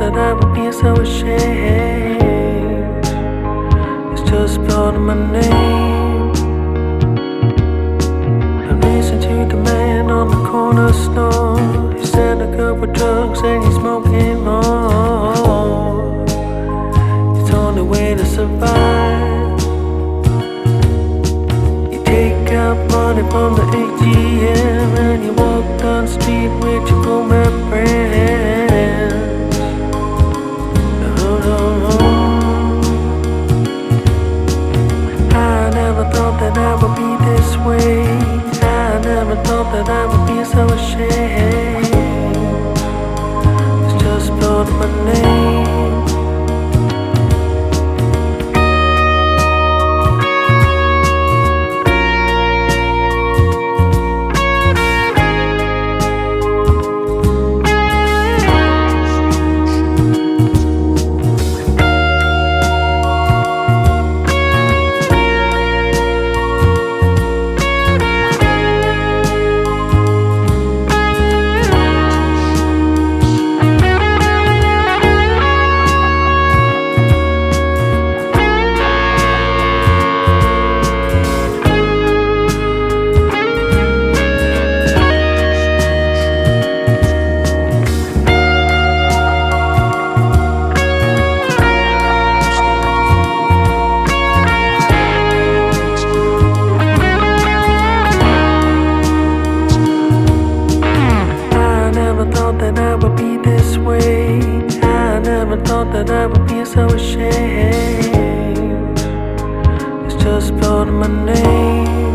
that I would be so ashamed. It's just part of my name. I listened to the man on the corner store. He said a cup with drugs and he's smoking more. It's the only way to survive. You take out money from the ATM and you walk down the street with your woman friends. I never thought that I would be this way. I never thought that I would be so ashamed. It's just part of my name. That I would be so ashamed. It's just part of my name.